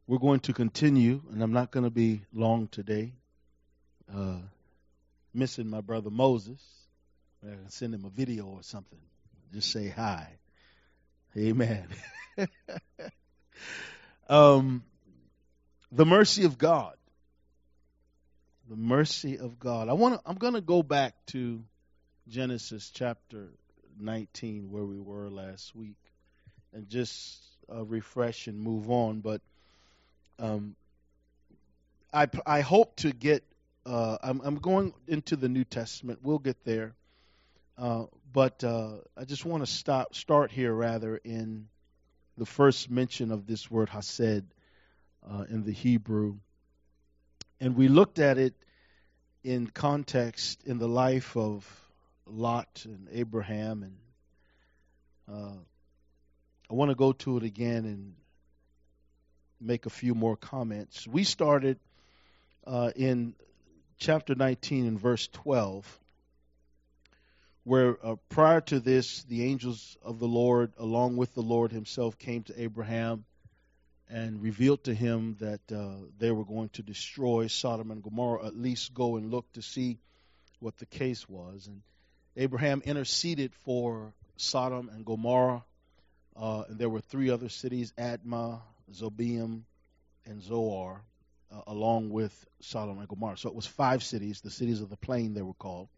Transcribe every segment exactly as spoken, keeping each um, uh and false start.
We're going to continue, and I'm not going to be long today. Uh, missing my brother Moses. I can send him a video or something. Just say hi. Amen. um, the mercy of God. The mercy of God. I want to. I'm going to go back to Genesis chapter nineteen, where we were last week, and just uh, refresh and move on. But um, I I hope to get. Uh, I'm I'm going into the New Testament. We'll get there. Uh, but uh, I just want to stop start here rather in the first mention of this word hased uh, in the Hebrew. And we looked at it in context in the life of Lot and Abraham. And uh, I want to go to it again and make a few more comments. We started uh, in chapter nineteen and verse twelve, where uh, prior to this, the angels of the Lord, along with the Lord himself, came to Abraham and revealed to him that uh, they were going to destroy Sodom and Gomorrah, at least go and look to see what the case was. And Abraham interceded for Sodom and Gomorrah, uh, and there were three other cities, Admah, Zeboim, and Zoar, uh, along with Sodom and Gomorrah. So it was five cities, the cities of the plain they were called.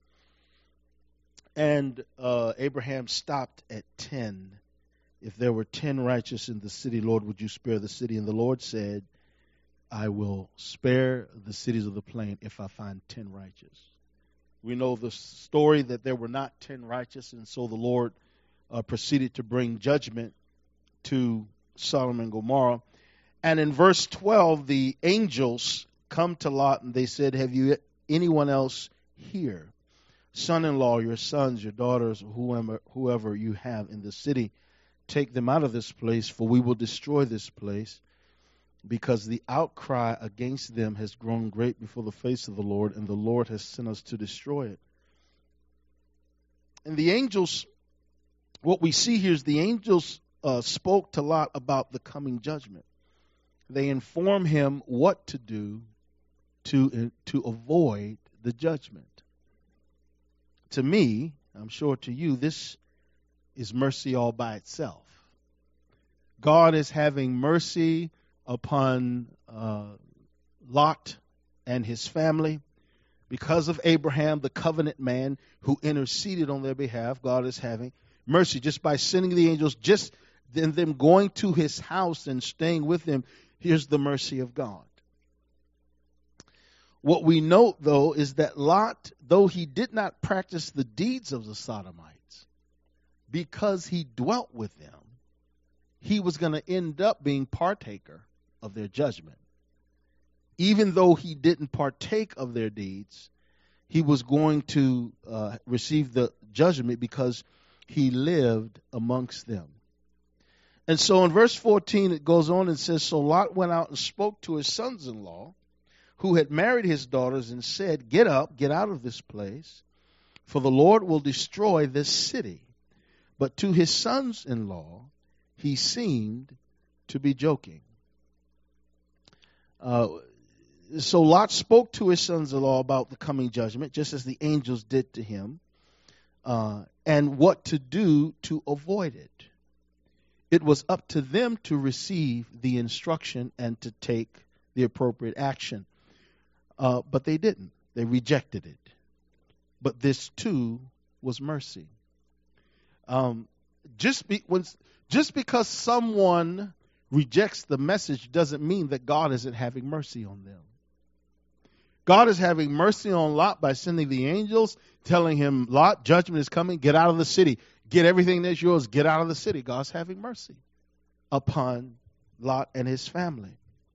And uh, Abraham stopped at ten. If there were ten righteous in the city, Lord, would you spare the city? And the Lord said, I will spare the cities of the plain if I find ten righteous. We know the story that there were not ten righteous, and so the Lord uh, proceeded to bring judgment to Sodom and Gomorrah. And in verse twelve, the angels come to Lot and they said, have you anyone else here? Son-in-law, your sons, your daughters, whoever, whoever you have in the city, take them out of this place, for we will destroy this place, because the outcry against them has grown great before the face of the Lord, and the Lord has sent us to destroy it. And the angels, what we see here is the angels uh, spoke to Lot about the coming judgment. They inform him what to do to, uh, to avoid the judgment. To me, I'm sure to you, this is mercy all by itself. God is having mercy upon uh, Lot and his family. Because of Abraham, the covenant man who interceded on their behalf, God is having mercy just by sending the angels, just then them going to his house and staying with him. Here's the mercy of God. What we note, though, is that Lot, though he did not practice the deeds of the Sodomites, because he dwelt with them, he was going to end up being partaker of their judgment. Even though he didn't partake of their deeds, he was going to uh, receive the judgment because he lived amongst them. And so in verse fourteen, it goes on and says, so Lot went out and spoke to his sons-in-law, who had married his daughters, and said, get up, get out of this place, for the Lord will destroy this city. But to his sons-in-law, he seemed to be joking. Uh, so Lot spoke to his sons-in-law about the coming judgment, just as the angels did to him, uh, and what to do to avoid it. It was up to them to receive the instruction and to take the appropriate action. Uh, but they didn't. They rejected it. But this too was mercy. Um, just be, when, just because someone rejects the message doesn't mean that God isn't having mercy on them. God is having mercy on Lot by sending the angels, telling him, Lot, judgment is coming. Get out of the city. Get everything that's yours. Get out of the city. God's having mercy upon Lot and his family.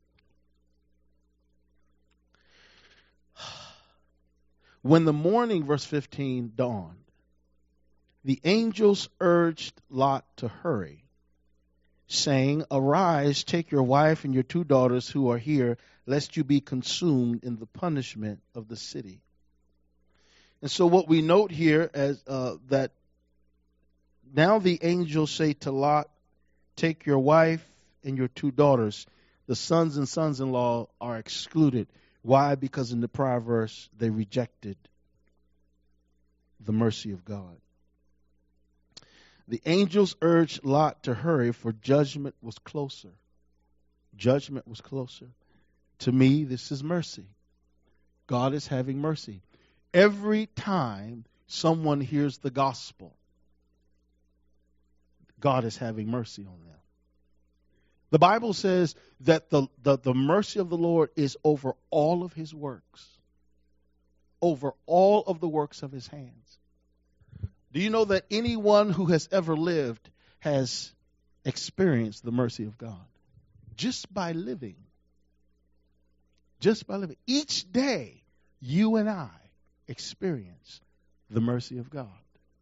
When the morning, verse fifteen, dawned, the angels urged Lot to hurry, saying, arise, take your wife and your two daughters who are here, lest you be consumed in the punishment of the city. And so what we note here is uh, that now the angels say to Lot, take your wife and your two daughters. the sons and sons-in-law are excluded. Why? Because in the prior verse, they rejected the mercy of God. The angels urged Lot to hurry, for judgment was closer. Judgment was closer. To me, this is mercy. God is having mercy. Every time someone hears the gospel, God is having mercy on them. The Bible says that the, the, the mercy of the Lord is over all of his works, over all of the works of his hands. Do you know that anyone who has ever lived has experienced the mercy of God? Just by living. Just by living. Each day, you and I experience the mercy of God.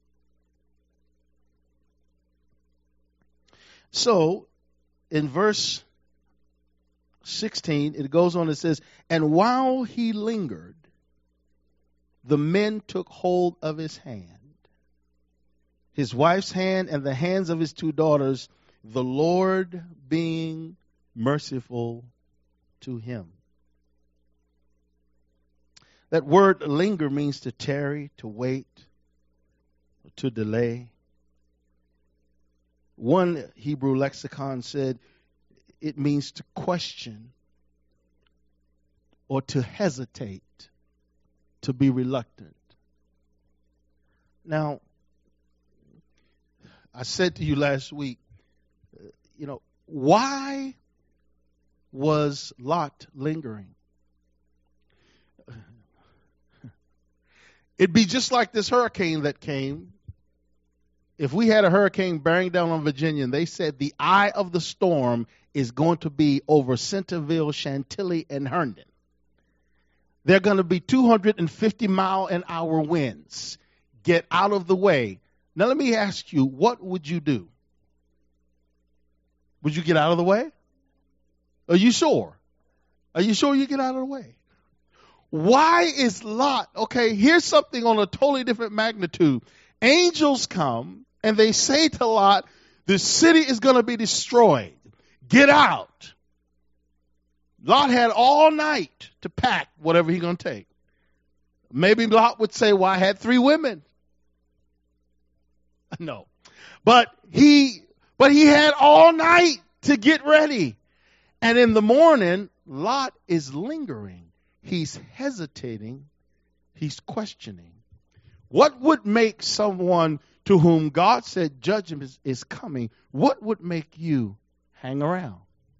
So, in verse sixteen, it goes on and says, and while he lingered, the men took hold of his hand, his wife's hand, and the hands of his two daughters, the Lord being merciful to him. That word linger means to tarry, to wait, to delay. One Hebrew lexicon said it means to question or to hesitate, to be reluctant. Now, I said to you last week, you know, why was Lot lingering? It'd be just like this hurricane that came. If we had a hurricane bearing down on Virginia, and they said the eye of the storm is going to be over Centerville, Chantilly, and Herndon. They're going to be two hundred fifty mile an hour winds. Get out of the way. Now let me ask you, what would you do? Would you get out of the way? Are you sure? Are you sure you get out of the way? Why is Lot, okay, here's something on a totally different magnitude. Angels come and they say to Lot, the city is going to be destroyed. Get out. Lot had all night to pack whatever he's going to take. Maybe Lot would say, well, I had three women. No. But he, but he had all night to get ready. And in the morning, Lot is lingering. He's hesitating. He's questioning. What would make someone to whom God said judgment is, is coming, what would make you hang around?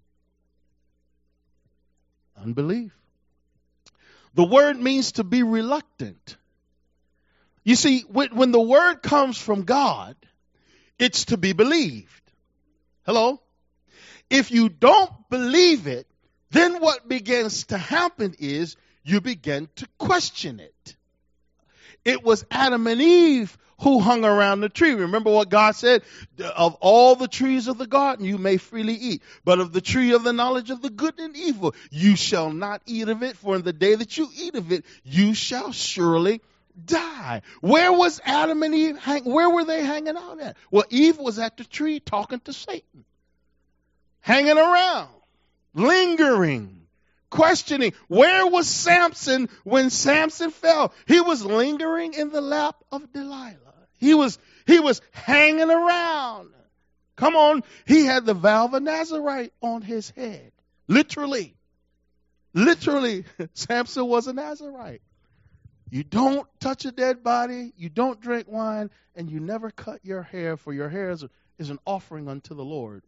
Unbelief. The word means to be reluctant. You see, when, when the word comes from God, it's to be believed. Hello? If you don't believe it, then what begins to happen is you begin to question it. It was Adam and Eve who hung around the tree. Remember what God said? Of all the trees of the garden you may freely eat, but of the tree of the knowledge of the good and evil you shall not eat of it, for in the day that you eat of it you shall surely die. Where was Adam and Eve? Hang, where were they hanging out at? Well, Eve was at the tree talking to Satan, hanging around, lingering, questioning. Where was Samson when Samson fell? He was lingering in the lap of Delilah. He was he was hanging around. Come on, he had the vow of a Nazarite on his head. Literally. Literally, Samson was a Nazarite. You don't touch a dead body, you don't drink wine, and you never cut your hair, for your hair is, is an offering unto the Lord.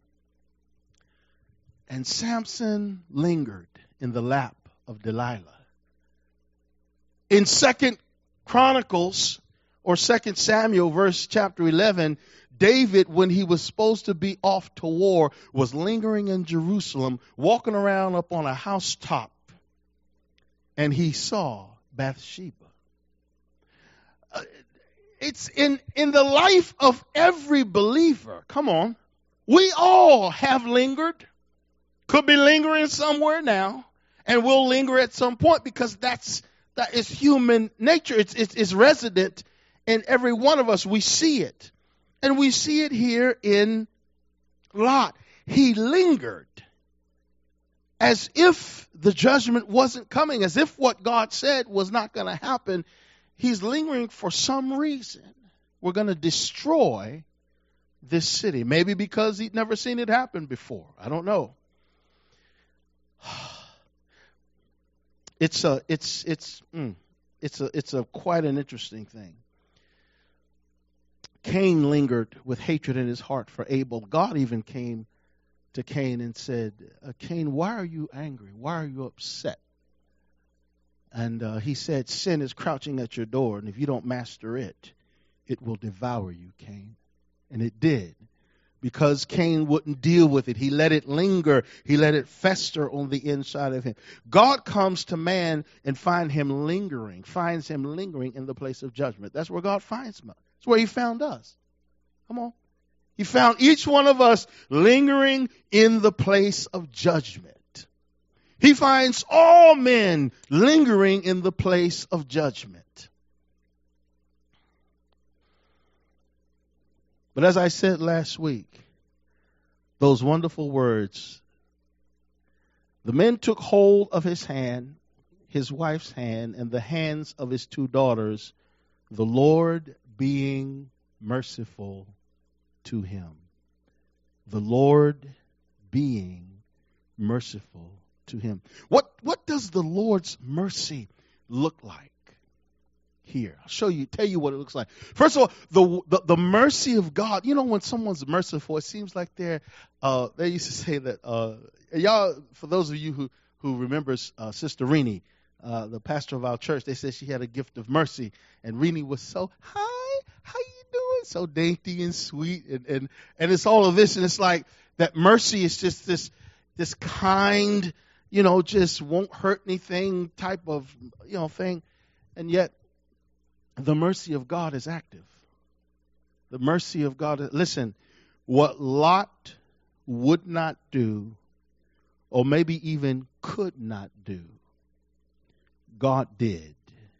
And Samson lingered in the lap of Delilah. In Second Chronicles or Second Samuel, verse chapter eleven, David, when he was supposed to be off to war, was lingering in Jerusalem, walking around up on a housetop, and he saw Bathsheba. Uh, it's in, in the life of every believer. Come on. We all have lingered. Could be lingering somewhere now, and we'll linger at some point because that's that is human nature. It's, it's it's resident in every one of us. We see it, and we see it here in Lot. He lingered. as if the judgment wasn't coming, as if what God said was not going to happen. He's lingering for some reason. We're going to destroy this city. Maybe because he'd never seen it happen before. I don't know. It's a, it's, it's, mm, it's a, it's a quite an interesting thing. Cain lingered with hatred in his heart for Abel. God even came to Cain and said, uh, Cain, why are you angry? Why are you upset? And uh, he said, sin is crouching at your door, and if you don't master it, it will devour you, Cain. And it did. Because Cain wouldn't deal with it. He let it linger. He let it fester on the inside of him. God comes to man and find him lingering, finds him lingering in the place of judgment. That's where God finds him. That's where he found us. Come on. He found each one of us lingering in the place of judgment. He finds all men lingering in the place of judgment. But as I said last week, those wonderful words, the men took hold of his hand, his wife's hand, and the hands of his two daughters, the Lord being merciful to him. The Lord being merciful to him. What, what does the Lord's mercy look like? Here, I'll show you, tell you what it looks like. First of all, the, the the mercy of God. You know, when someone's merciful, it seems like they're. Uh, they used to say that. Uh, y'all, for those of you who who remembers uh, Sister Renee, uh, the pastor of our church, they said she had a gift of mercy, and Renee was so hi, how you doing? So dainty and sweet, and and and it's all of this, and it's like that mercy is just this this kind, you know, just won't hurt anything type of you know thing, and yet. The mercy of God is active. The mercy of God. Listen, what Lot would not do, or maybe even could not do, God did.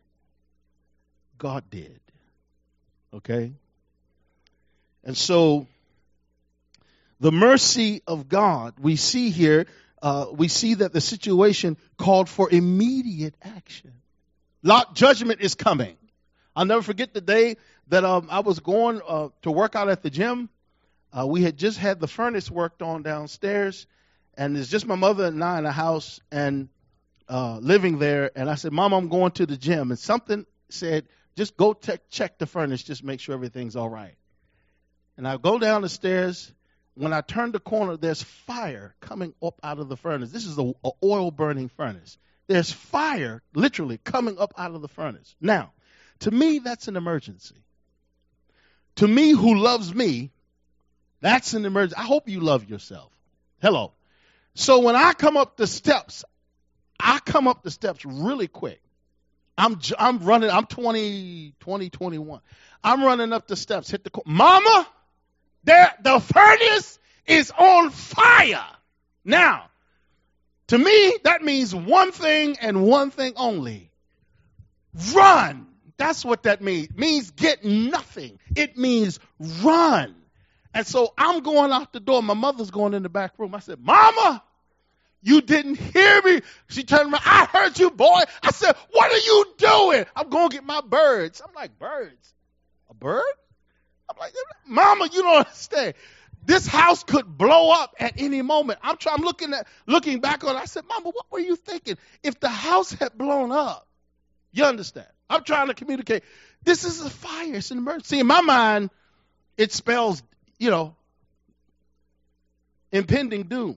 God did. Okay? And so, the mercy of God, we see here, uh, we see that the situation called for immediate action. Lot, judgment is coming. I'll never forget the day that um, I was going uh, to work out at the gym. Uh, we had just had the furnace worked on downstairs, and it's just my mother and I in the house and uh, living there. And I said, Mom, I'm going to the gym. And something said, just go te- check the furnace, just make sure everything's all right. And I go down the stairs. When I turn the corner, there's fire coming up out of the furnace. This is an oil-burning furnace. There's fire literally coming up out of the furnace. Now, to me, that's an emergency. To me, who loves me, that's an emergency. I hope you love yourself. Hello. So when I come up the steps, I come up the steps really quick. I'm I'm running. I'm twenty, twenty, twenty-one. I'm running up the steps, hit the corner. Mama, there, the furnace is on fire. Now, to me, that means one thing and one thing only. Run. That's what that means. It means get nothing. It means run. And so I'm going out the door. My mother's going in the back room. I said, Mama, you didn't hear me. She turned around. I heard you, boy. I said, what are you doing? I'm going to get my birds. I'm like, birds? A bird? I'm like, Mama, you don't understand. This house could blow up at any moment. I'm trying, I'm looking at, looking back on it. I said, Mama, what were you thinking? If the house had blown up, you understand? I'm trying to communicate. This is a fire. It's an emergency. In my mind, it spells, you know, impending doom.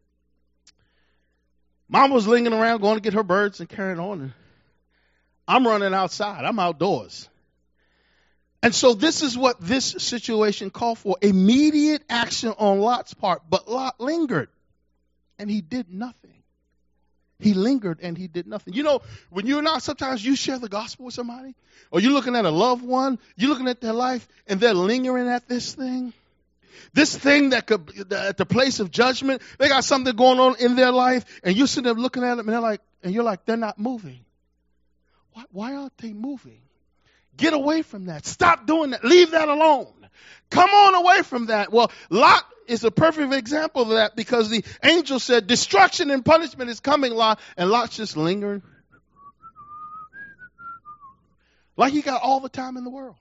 Mom was lingering around going to get her birds and carrying on. And I'm running outside. I'm outdoors. And so this is what this situation called for. Immediate action on Lot's part. But Lot lingered. And he did nothing. He lingered and he did nothing. You know, when you're not, sometimes you share the gospel with somebody, or you're looking at a loved one, you're looking at their life, and they're lingering at this thing. This thing that could, at the place of judgment, they got something going on in their life, and you're sitting there looking at them, and they're like, and you're like, they're not moving. Why, why aren't they moving? Get away from that. Stop doing that. Leave that alone. Come on away from that. Well, Lot is a perfect example of that because the angel said, destruction and punishment is coming, Lot. And Lot's just lingering. Like he got all the time in the world.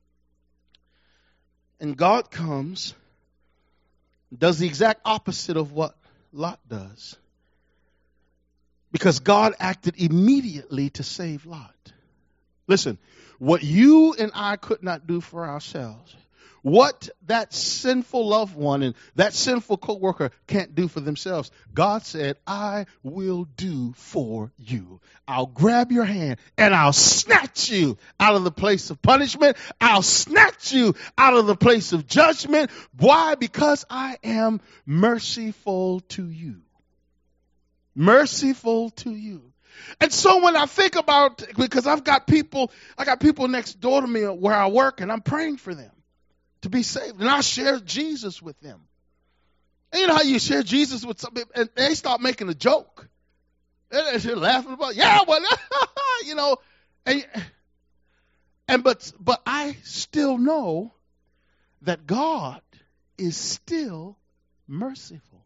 And God comes, does the exact opposite of what Lot does. Because God acted immediately to save Lot. Listen, what you and I could not do for ourselves, what that sinful loved one and that sinful coworker can't do for themselves, God said, I will do for you. I'll grab your hand and I'll snatch you out of the place of punishment. I'll snatch you out of the place of judgment. Why? Because I am merciful to you. Merciful to you. And so when I think about, because I've got people, I got people next door to me where I work and I'm praying for them to be saved. And I share Jesus with them. And you know how you share Jesus with somebody and they start making a joke. And they're laughing about, yeah, well, you know, and, and but, but I still know that God is still merciful.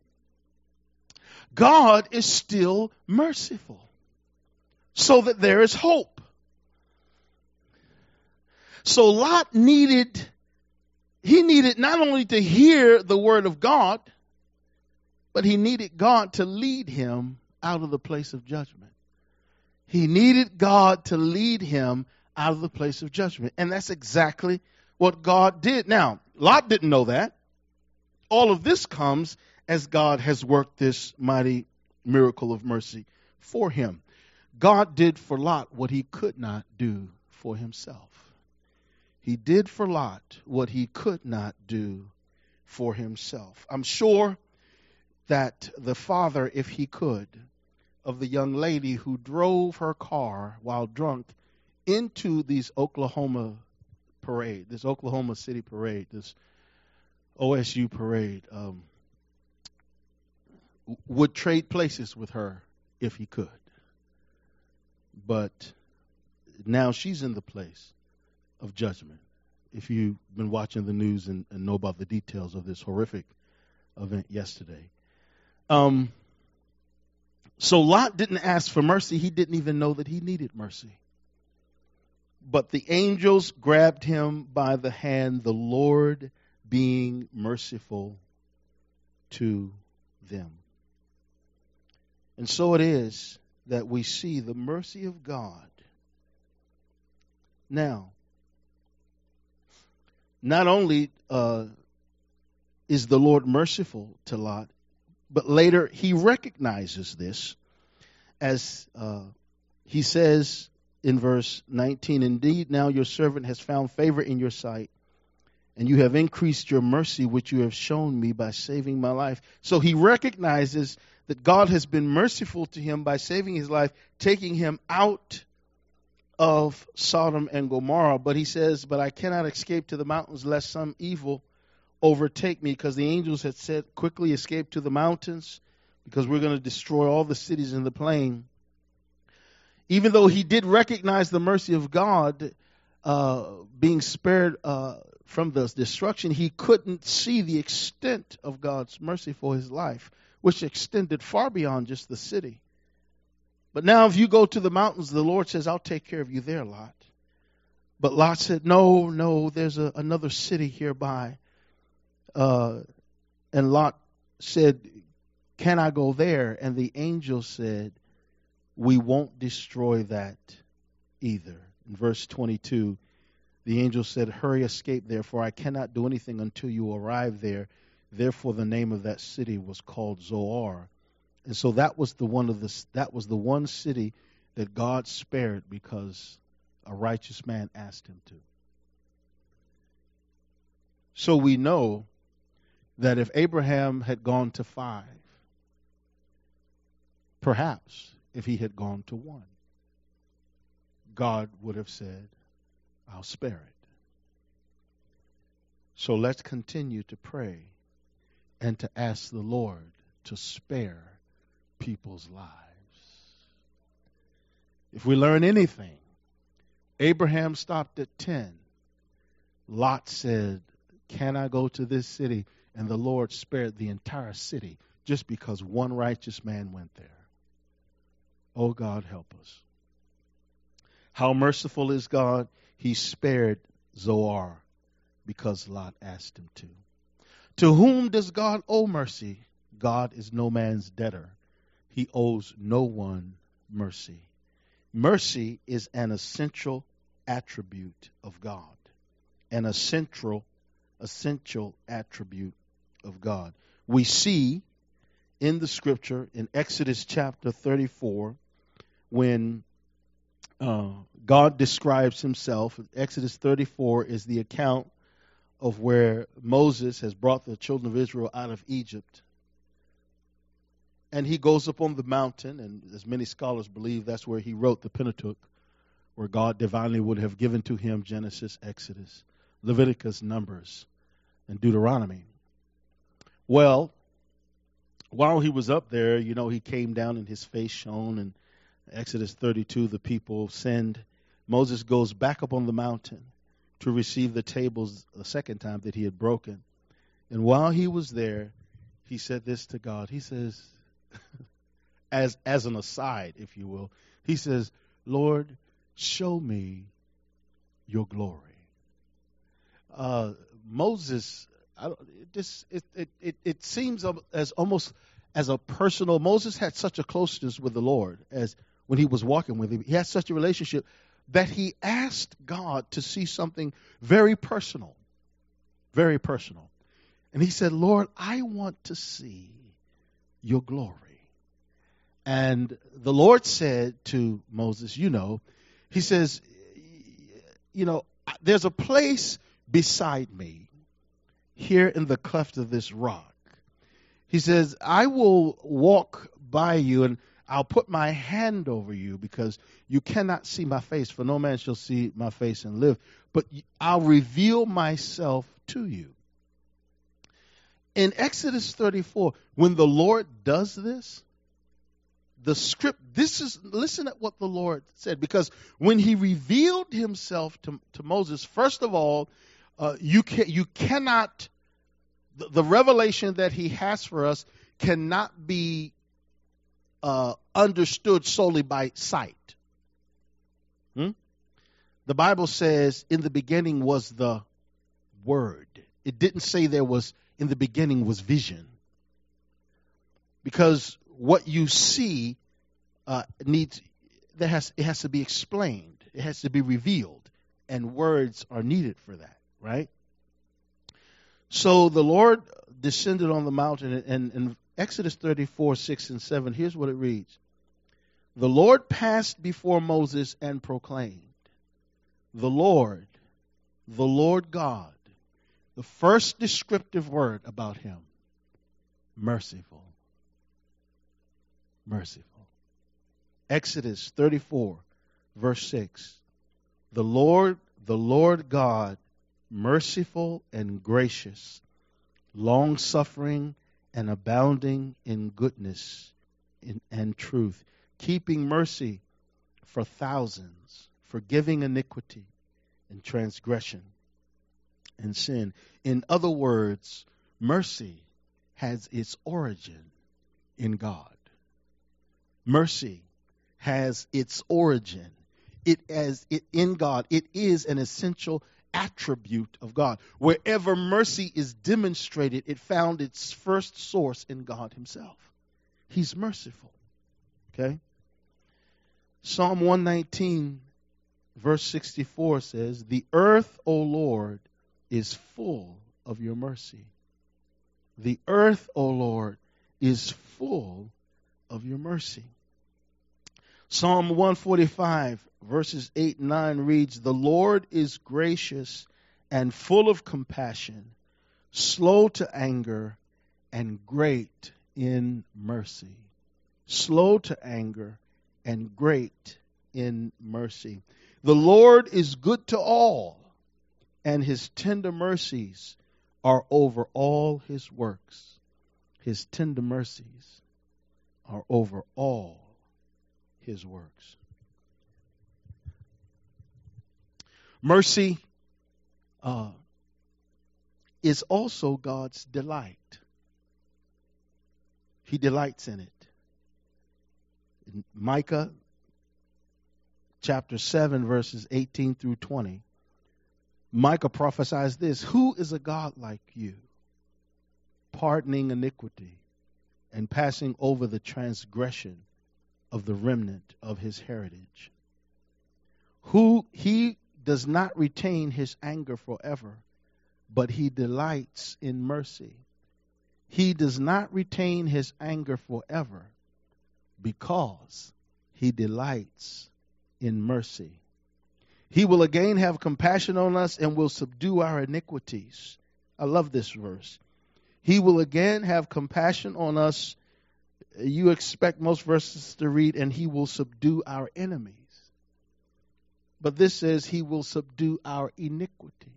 God is still merciful. So that there is hope. So Lot needed, he needed not only to hear the word of God, but he needed God to lead him out of the place of judgment. He needed God to lead him out of the place of judgment. And that's exactly what God did. Now, Lot didn't know that. All of this comes as God has worked this mighty miracle of mercy for him. God did for Lot what he could not do for himself. He did for Lot what he could not do for himself. I'm sure that the father, if he could, of the young lady who drove her car while drunk into these Oklahoma parade, this Oklahoma City parade, this O S U parade, um, would trade places with her if he could. But now she's in the place of judgment. If you've been watching the news and, and know about the details of this horrific event yesterday. Um, so Lot didn't ask for mercy. He didn't even know that he needed mercy. But the angels grabbed him by the hand, the Lord being merciful to them. And so it is that we see the mercy of God. Now, not only uh, is the Lord merciful to Lot, but later he recognizes this as uh, he says in verse nineteen, indeed now your servant has found favor in your sight, and you have increased your mercy which you have shown me by saving my life. So he recognizes that God has been merciful to him by saving his life, taking him out of Sodom and Gomorrah. But he says, but I cannot escape to the mountains lest some evil overtake me, because the angels had said, quickly escape to the mountains because we're going to destroy all the cities in the plain. Even though he did recognize the mercy of God uh, being spared uh, from the destruction, he couldn't see the extent of God's mercy for his life, which extended far beyond just the city. But now if you go to the mountains, the Lord says, I'll take care of you there, Lot. But Lot said, no, no, there's a, another city hereby. Uh, and Lot said, can I go there? And the angel said, we won't destroy that either. In verse twenty-two, the angel said, hurry, escape there, for I cannot do anything until you arrive there. Therefore, the name of that city was called Zoar. And so that was the one of the that was the one city that God spared because a righteous man asked him to. So we know that if Abraham had gone to five, perhaps if he had gone to one, God would have said, I'll spare it. So let's continue to pray and to ask the Lord to spare people's lives. If we learn anything, Abraham stopped at ten. Lot said, Can I go to this city? And the Lord spared the entire city just because one righteous man went there. Oh, God, help us. How merciful is God? He spared Zoar because Lot asked him to. To whom does God owe mercy? God is no man's debtor. He owes no one mercy. Mercy is an essential attribute of God. An essential, essential attribute of God. We see in the scripture in Exodus chapter thirty-four when uh, God describes himself. Exodus thirty-four is the account of where Moses has brought the children of Israel out of Egypt. And he goes up on the mountain, and as many scholars believe, that's where he wrote the Pentateuch, where God divinely would have given to him Genesis, Exodus, Leviticus, Numbers, and Deuteronomy. Well, while he was up there, you know, he came down and his face shone, and Exodus thirty-two, the people sinned. Moses goes back up on the mountain to receive the tables the second time that he had broken. And while he was there, he said this to God. He says, as as an aside, if you will, he says, Lord, show me your glory. Uh, Moses, I don't, it, just, it, it, it, it seems as almost as a personal, Moses had such a closeness with the Lord as when he was walking with him. He had such a relationship that he asked God to see something very personal, very personal. And he said, Lord, I want to see your glory. And the Lord said to Moses, you know, he says, you know, there's a place beside me here in the cleft of this rock. He says, I will walk by you and I'll put my hand over you because you cannot see my face, for no man shall see my face and live. But I'll reveal myself to you. In Exodus thirty-four, when the Lord does this, the script, this is, listen at what the Lord said, because when he revealed himself to, to Moses, first of all, uh, you can, you cannot, the, the revelation that he has for us cannot be uh, understood solely by sight. Hmm? The Bible says in the beginning was the Word. It didn't say there was, in the beginning was vision. Because what you see uh, needs, there has, it has to be explained. It has to be revealed. And words are needed for that, right? So the Lord descended on the mountain, and in Exodus thirty-four, six and seven, here's what it reads. The Lord passed before Moses and proclaimed, the Lord, the Lord God, the first descriptive word about him, merciful. Merciful. Exodus thirty-four, verse six. The Lord, the Lord God, merciful and gracious, long-suffering and abounding in goodness in, and truth, keeping mercy for thousands, forgiving iniquity and transgression and sin. In other words, mercy has its origin in God. Mercy has its origin. It as it in God. It is an essential attribute of God. Wherever mercy is demonstrated, it found its first source in God himself. He's merciful. Okay? Psalm one nineteen, verse sixty-four says, the earth, O Lord, is full of your mercy. The earth, O Lord, is full of your mercy. Psalm one forty-five, verses eight and nine reads, the Lord is gracious and full of compassion, slow to anger, and great in mercy. Slow to anger and great in mercy. The Lord is good to all, and his tender mercies are over all his works. His tender mercies are over all his works. Mercy uh, is also God's delight. He delights in it. In Micah chapter seven, verses eighteen through twenty, Micah prophesies this: who is a God like you, pardoning iniquity and passing over the transgression of the remnant of his heritage? Who he does not retain his anger forever, but he delights in mercy. He does not retain his anger forever, because he delights in mercy. He will again have compassion on us and will subdue our iniquities. I love this verse. He will again have compassion on us. You expect most verses to read, and he will subdue our enemies. But this says he will subdue our iniquities.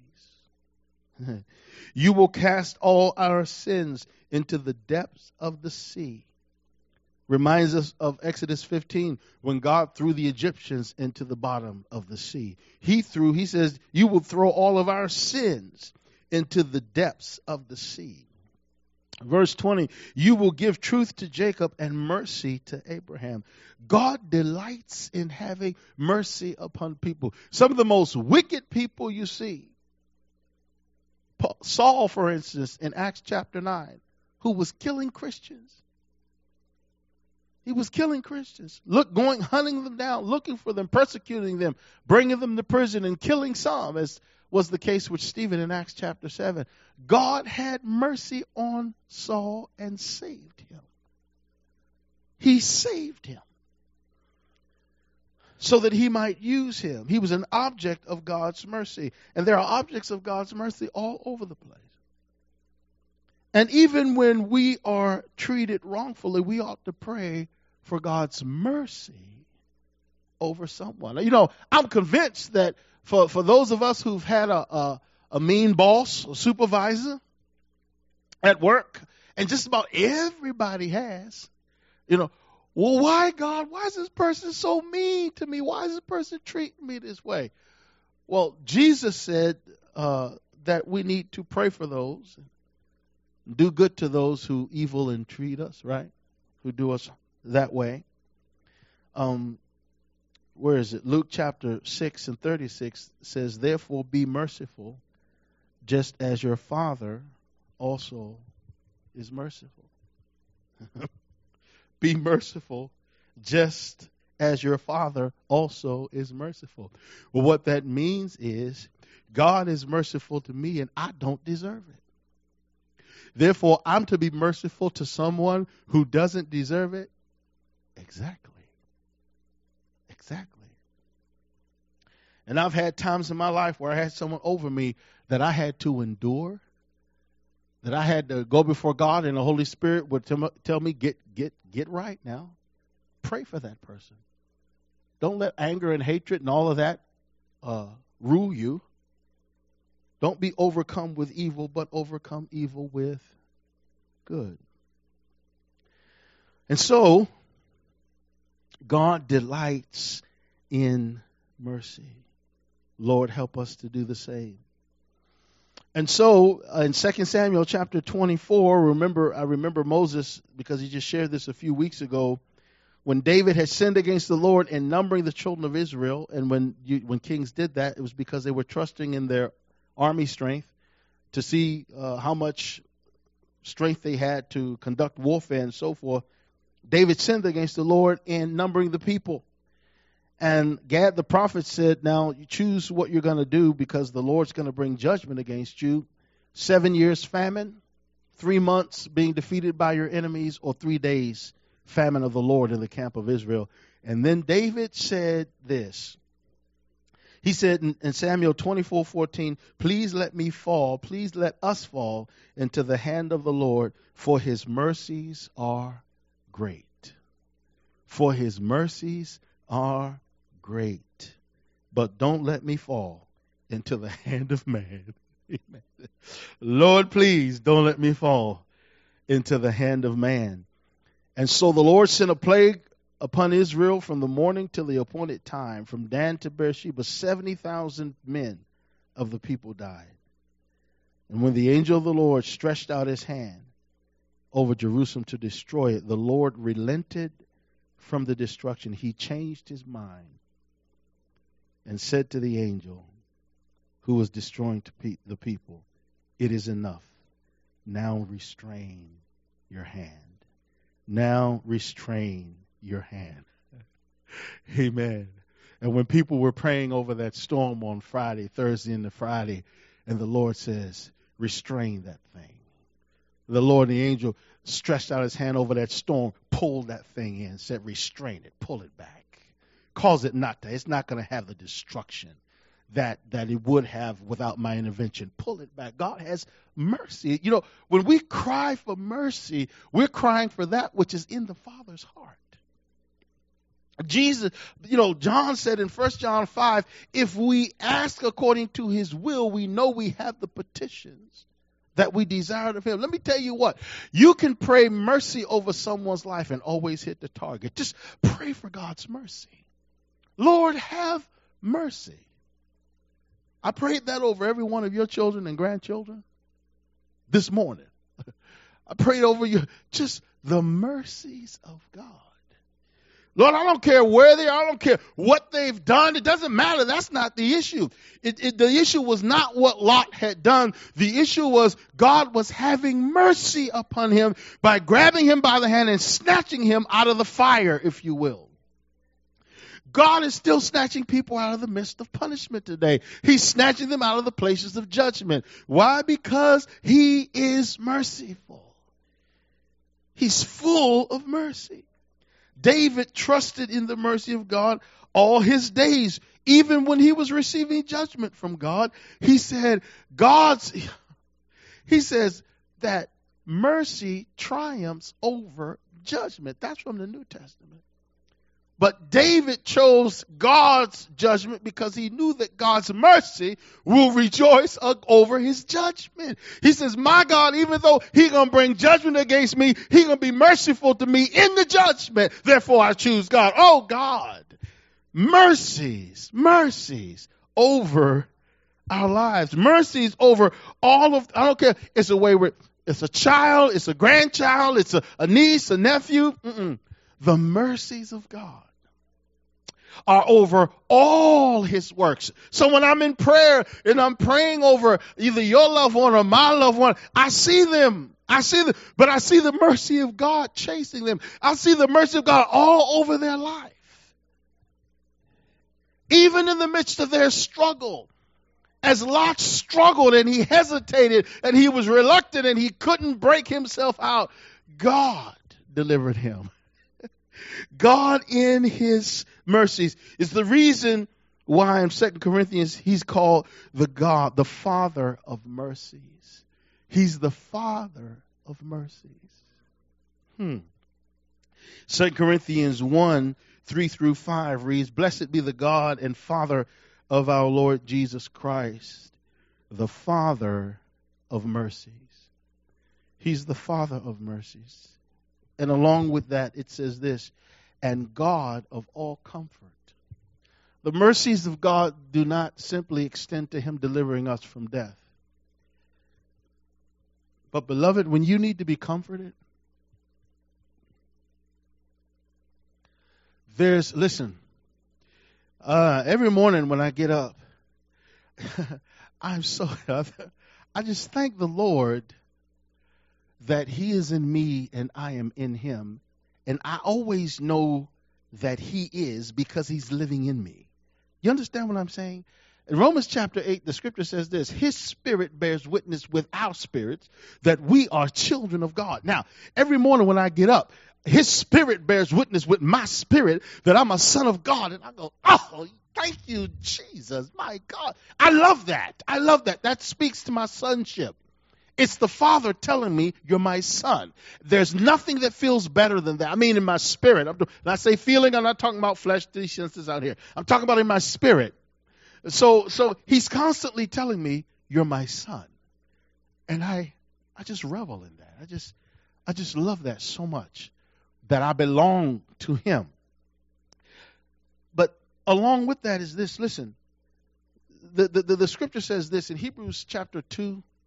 You will cast all our sins into the depths of the sea. Reminds us of Exodus fifteen, when God threw the Egyptians into the bottom of the sea. He threw, he says, you will throw all of our sins into the depths of the sea. Verse twenty, you will give truth to Jacob and mercy to Abraham. God delights in having mercy upon people. Some of the most wicked people you see. Saul, for instance, in Acts chapter nine, who was killing Christians. He was killing Christians, look, going, hunting them down, looking for them, persecuting them, bringing them to prison and killing some, as was the case with Stephen in Acts chapter seven. God had mercy on Saul and saved him. He saved him so that he might use him. He was an object of God's mercy. And there are objects of God's mercy all over the place. And even when we are treated wrongfully, we ought to pray for God's mercy over someone. You know, I'm convinced that for, for those of us who've had a, a, a mean boss or supervisor at work, and just about everybody has, you know, well, why, God, why is this person so mean to me? Why is this person treating me this way? Well, Jesus said uh, that we need to pray for those, do good to those who evil and treat us, right? Who do us that way. Um, where is it? Luke chapter six and thirty-six says, therefore be merciful, just as your Father also is merciful. Be merciful, just as your Father also is merciful. Well, what that means is God is merciful to me and I don't deserve it. Therefore, I'm to be merciful to someone who doesn't deserve it. Exactly. Exactly. And I've had times in my life where I had someone over me that I had to endure, that I had to go before God, and the Holy Spirit would tell me, get, get, get right now. Pray for that person. Don't let anger and hatred and all of that uh, rule you. Don't be overcome with evil, but overcome evil with good. And so, God delights in mercy. Lord, help us to do the same. And so, uh, in Second Samuel chapter twenty-four, remember, I remember Moses, because he just shared this a few weeks ago, when David had sinned against the Lord in numbering the children of Israel, and when you, when kings did that, it was because they were trusting in their army strength to see uh, how much strength they had to conduct warfare and so forth. David sinned against the Lord in numbering the people. And Gad the prophet said, now you choose what you're going to do, because the Lord's going to bring judgment against you. Seven years famine, three months being defeated by your enemies, or three days famine of the Lord in the camp of Israel. And then David said this. He said in, in Samuel twenty-four fourteen, please let me fall, please let us fall into the hand of the Lord, for his mercies are great. For his mercies are great. But don't let me fall into the hand of man. Amen. Lord, please don't let me fall into the hand of man. And so the Lord sent a plague upon Israel from the morning till the appointed time, from Dan to Beersheba, seventy thousand men of the people died. And when the angel of the Lord stretched out his hand over Jerusalem to destroy it, the Lord relented from the destruction. He changed his mind and said to the angel who was destroying the people, "It is enough. Now restrain your hand." Now restrain your hand. Amen. And when people were praying over that storm on Friday, Thursday into Friday, and the Lord says, restrain that thing. The Lord and the angel stretched out his hand over that storm, pulled that thing in, said, restrain it, pull it back. Cause it not to. It's not going to have the destruction that, that it would have without my intervention. Pull it back. God has mercy. You know, when we cry for mercy, we're crying for that which is in the Father's heart. Jesus, you know, John said in First John five, if we ask according to his will, we know we have the petitions that we desire of him. Let me tell you what, you can pray mercy over someone's life and always hit the target. Just pray for God's mercy. Lord, have mercy. I prayed that over every one of your children and grandchildren this morning. I prayed over you, just the mercies of God. Lord, I don't care where they are. I don't care what they've done. It doesn't matter. That's not the issue. It, it, the issue was not what Lot had done. The issue was God was having mercy upon him by grabbing him by the hand and snatching him out of the fire, if you will. God is still snatching people out of the midst of punishment today. He's snatching them out of the places of judgment. Why? Because he is merciful. He's full of mercy. David trusted in the mercy of God all his days. Even when he was receiving judgment from God, he said, God's, he says that mercy triumphs over judgment. That's from the New Testament. But David chose God's judgment because he knew that God's mercy will rejoice over his judgment. He says, my God, even though he's going to bring judgment against me, he's going to be merciful to me in the judgment. Therefore, I choose God. Oh, God, mercies, mercies over our lives. Mercies over all of, I don't care, it's a wayward, it's a child, it's a grandchild, it's a, a niece, a nephew. Mm-mm. The mercies of God are over all his works. So when I'm in prayer and I'm praying over either your loved one or my loved one, I see them. I see them, but I see the mercy of God chasing them. I see the mercy of God all over their life. Even in the midst of their struggle. As Lot struggled and he hesitated and he was reluctant and he couldn't break himself out, God delivered him. God in his mercies is the reason why in Second Corinthians he's called the God, the Father of mercies. He's the Father of mercies. Hmm. Second Corinthians one, three through five reads, Blessed be the God and Father of our Lord Jesus Christ, the Father of mercies. He's the Father of mercies. And along with that, it says this, and God of all comfort. The mercies of God do not simply extend to him delivering us from death. But beloved, when you need to be comforted, there's, listen, uh, every morning when I get up, I'm so, I just thank the Lord that he is in me and I am in him. And I always know that he is because he's living in me. You understand what I'm saying? In Romans chapter eight, the scripture says this, his spirit bears witness with our spirits that we are children of God. Now, every morning when I get up, his spirit bears witness with my spirit that I'm a son of God. And I go, oh, thank you, Jesus. My God. I love that. I love that. That speaks to my sonship. It's the Father telling me, you're my son. There's nothing that feels better than that. I mean, in my spirit. When I say feeling, I'm not talking about flesh senses out here. I'm talking about in my spirit. So, so he's constantly telling me, you're my son. And I, I just revel in that. I just, I just love that so much that I belong to him. But along with that is this, listen, the, the, the, the scripture says this in Hebrews chapter two,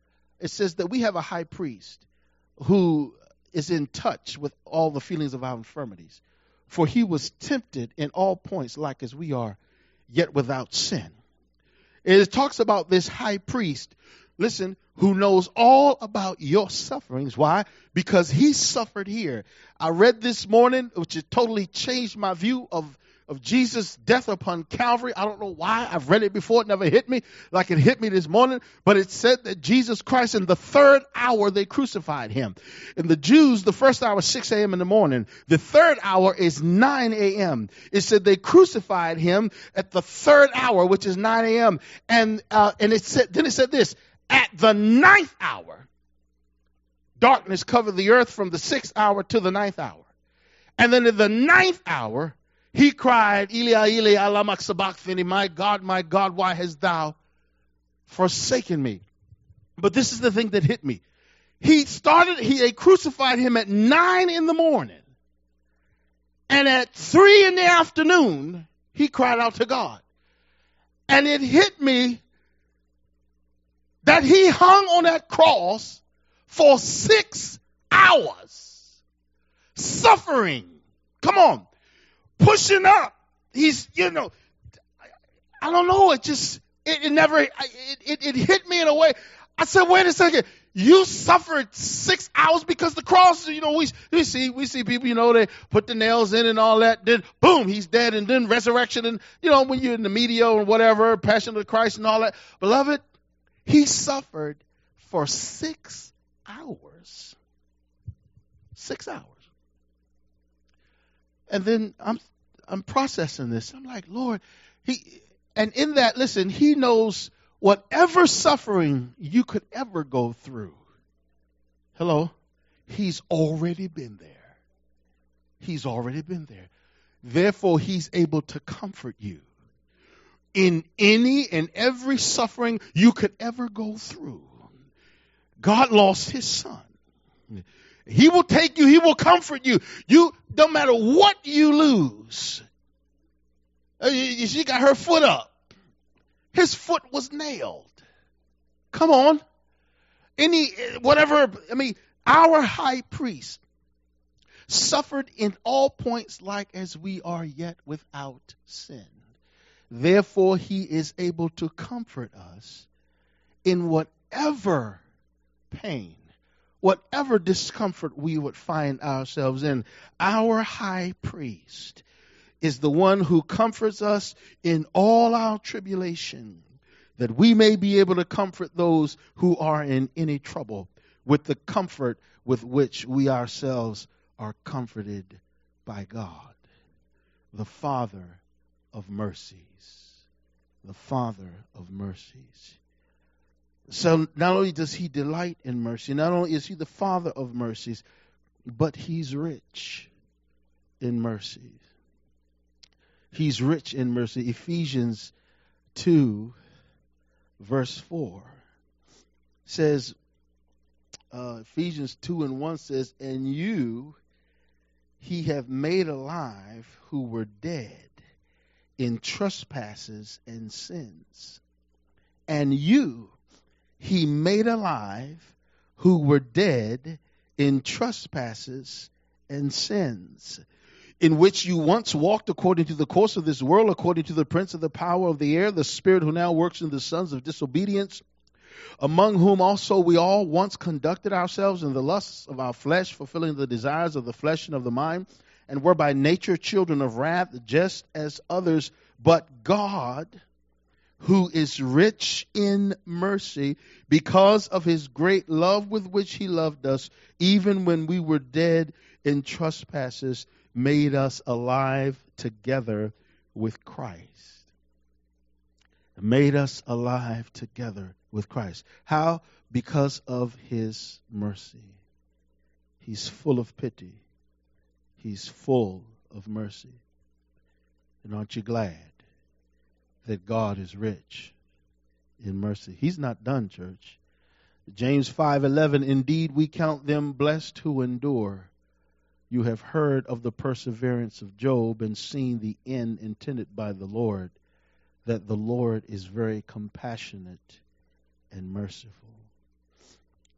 it says that we have a high priest who is in touch with all the feelings of our infirmities. For he was tempted in all points like as we are, yet without sin. It talks about this high priest, listen, who knows all about your sufferings. Why? Because he suffered here. I read this morning, which has totally changed my view of, of Jesus' death upon Calvary. I don't know why. I've read it before. It never hit me like it hit me this morning. But it said that Jesus Christ, in the third hour, they crucified him. In the Jews, the first hour is six a.m. in the morning. The third hour is nine a.m. It said they crucified him at the third hour, which is nine a.m. And, uh, and it said, then it said this, at the ninth hour, darkness covered the earth from the sixth hour to the ninth hour. And then in the ninth hour, he cried, Eli, Eli, lama sabachthani, my God, my God, why hast thou forsaken me? But this is the thing that hit me. He started, he they crucified him at nine in the morning. And at three in the afternoon, he cried out to God. And it hit me that he hung on that cross for six hours, suffering. Come on, pushing up. He's, you know, I don't know. It just, it, it never, it, it, it hit me in a way. I said, wait a second. You suffered six hours because the cross, you know, we, we see, we see people, you know, they put the nails in and all that. Then boom, he's dead. And then resurrection. And, you know, when you're in the media or whatever, Passion of the Christ and all that. Beloved, he suffered for six hours. Six hours. And then I'm I'm processing this. I'm like, Lord, he and in that, listen, he knows whatever suffering you could ever go through. Hello? He's already been there. He's already been there. Therefore, he's able to comfort you in any and every suffering you could ever go through. God lost his son. He will take you. He will comfort you. You, no matter what you lose. She got her foot up. His foot was nailed. Come on. Any, whatever, I mean, our high priest suffered in all points like as we are, yet without sin. Therefore, he is able to comfort us in whatever pain, whatever discomfort we would find ourselves in. Our high priest is the one who comforts us in all our tribulation, that we may be able to comfort those who are in any trouble with the comfort with which we ourselves are comforted by God, the Father of mercies. The Father of mercies. So not only does he delight in mercy, not only is he the Father of mercies, but he's rich in mercies. He's rich in mercy. Ephesians two, verse four says, uh, Ephesians two and one says, and you he have made alive who were dead in trespasses and sins. And you he made alive who were dead in trespasses and sins, in which you once walked according to the course of this world, according to the prince of the power of the air, the spirit who now works in the sons of disobedience, among whom also we all once conducted ourselves in the lusts of our flesh, fulfilling the desires of the flesh and of the mind, and were by nature children of wrath, just as others. But God, who is rich in mercy, because of his great love with which he loved us, even when we were dead in trespasses, made us alive together with Christ. Made us alive together with Christ. How? Because of his mercy. He's full of pity. He's full of mercy. And aren't you glad that God is rich in mercy? He's not done, church. James five eleven, indeed we count them blessed who endure. You have heard of the perseverance of Job and seen the end intended by the Lord, that the Lord is very compassionate and merciful.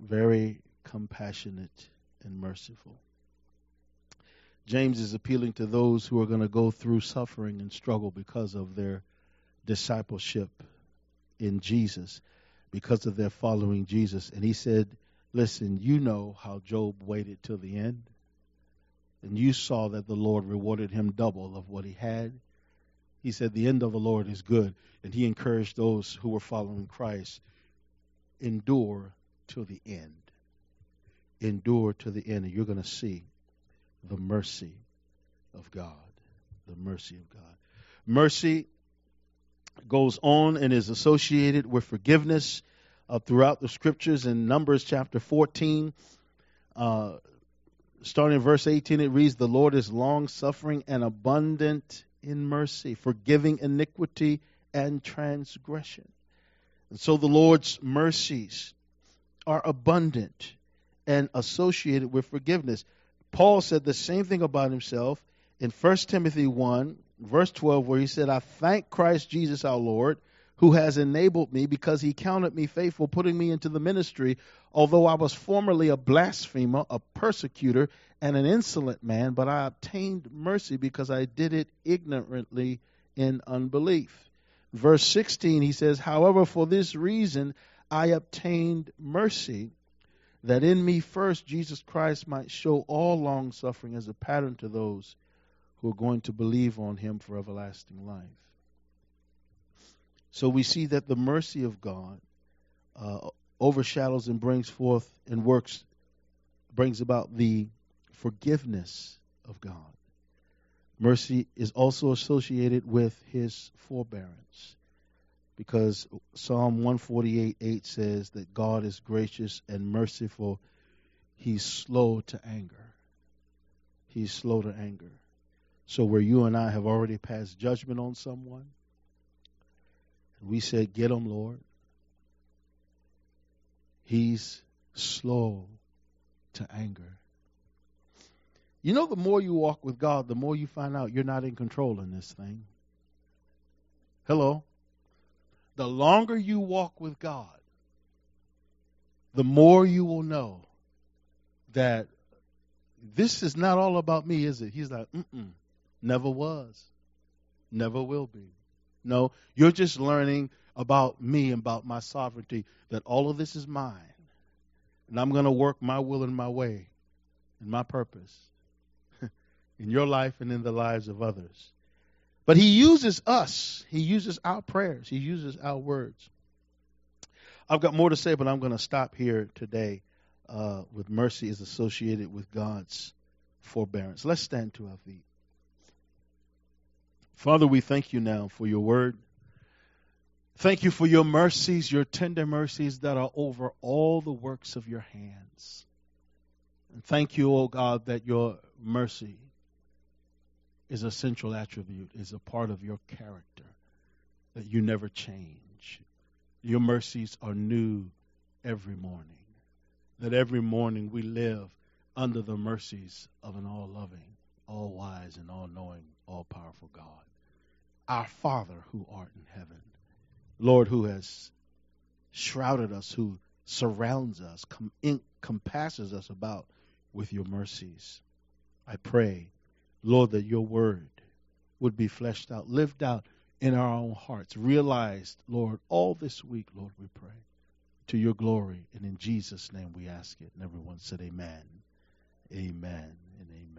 very compassionate and merciful. James is appealing to those who are going to go through suffering and struggle because of their discipleship in Jesus, because of their following Jesus. And he said, listen, you know how Job waited till the end, and you saw that the Lord rewarded him double of what he had. He said, the end of the Lord is good. And he encouraged those who were following Christ, endure till the end. Endure to the end, and you're going to see the mercy of God. The mercy of God. Mercy goes on and is associated with forgiveness uh, throughout the scriptures. In Numbers chapter fourteen, uh, starting in verse eighteen, it reads, the Lord is long-suffering and abundant in mercy, forgiving iniquity and transgression. And so the Lord's mercies are abundant and associated with forgiveness. Paul said the same thing about himself in First Timothy one, verse twelve, where he said, I thank Christ Jesus our Lord, who has enabled me because he counted me faithful, putting me into the ministry, although I was formerly a blasphemer, a persecutor, and an insolent man, but I obtained mercy because I did it ignorantly in unbelief. Verse sixteen, he says, however, for this reason I obtained mercy, that in me first Jesus Christ might show all long suffering as a pattern to those who are going to believe on him for everlasting life. So we see that the mercy of God uh, overshadows and brings forth and works, brings about the forgiveness of God. Mercy is also associated with his forbearance, because Psalm one forty-eight eight says that God is gracious and merciful. He's slow to anger. He's slow to anger. So where you and I have already passed judgment on someone, we said, get him, Lord. He's slow to anger. You know, the more you walk with God, the more you find out you're not in control in this thing. Hello? The longer you walk with God, the more you will know that this is not all about me, is it? He's like, mm-mm, never was, never will be. No, you're just learning about me and about my sovereignty, that all of this is mine. And I'm going to work my will and my way and my purpose in your life and in the lives of others. But he uses us. He uses our prayers. He uses our words. I've got more to say, but I'm going to stop here today uh, with mercy is associated with God's forbearance. Let's stand to our feet. Father, we thank you now for your word. Thank you for your mercies, your tender mercies that are over all the works of your hands. And thank you, O God, that your mercy is a central attribute, is a part of your character, that you never change. Your mercies are new every morning, that every morning we live under the mercies of an all-loving, all-wise, and all-knowing, all-powerful God. Our Father who art in heaven, Lord, who has shrouded us, who surrounds us, com- encompasses us about with your mercies. I pray, Lord, that your word would be fleshed out, lived out in our own hearts, realized, Lord, all this week, Lord, we pray, to your glory. And in Jesus' name we ask it. And everyone said amen, amen, and amen.